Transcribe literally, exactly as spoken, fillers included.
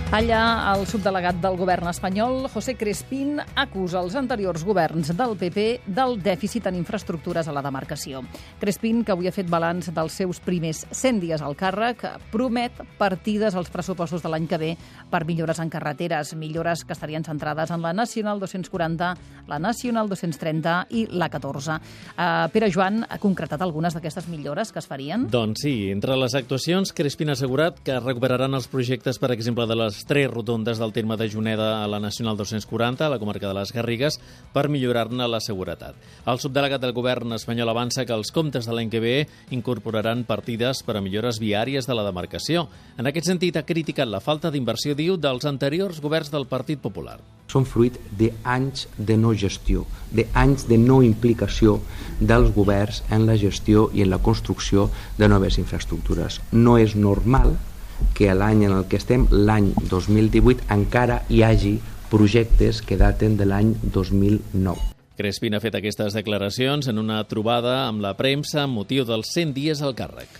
Allà, el subdelegat del govern espanyol, José Crespín, acusa els anteriors governs del P P del dèficit en infraestructures a la demarcació. Crespín, que avui ha fet balanç dels seus primers cent dies al càrrec, promet partides als pressupostos de l'any que ve per millores en carreteres, millores que estarien centrades en la Nacional dos-cents quaranta, la Nacional dos-cents trenta i la catorze. Uh, Pere Joan ha concretat algunes d'aquestes millores que es farien? Doncs sí, entre les actuacions, Crespín ha assegurat que recuperaran els projectes, per exemple, de les tres rotondes del terme de Juneda a la Nacional dos-cents quaranta, a la comarca de les Garrigues, per millorar-ne la seguretat. El subdelegat del govern espanyol avança que els comptes de l'any que ve incorporaran partides per a millores viàries de la demarcació. En aquest sentit, ha criticat la falta d'inversió, diu, dels anteriors governs del Partit Popular. Són fruit d'anys de no gestió, d'anys de no implicació dels governs en la gestió i en la construcció de noves infraestructures. No és normal que l'any en el que estem, l'any dos mil divuit, encara hi hagi projectes que daten de l'any dos mil nou. Crespín ha fet aquestes declaracions en una trobada amb la premsa amb motiu dels cent dies al càrrec.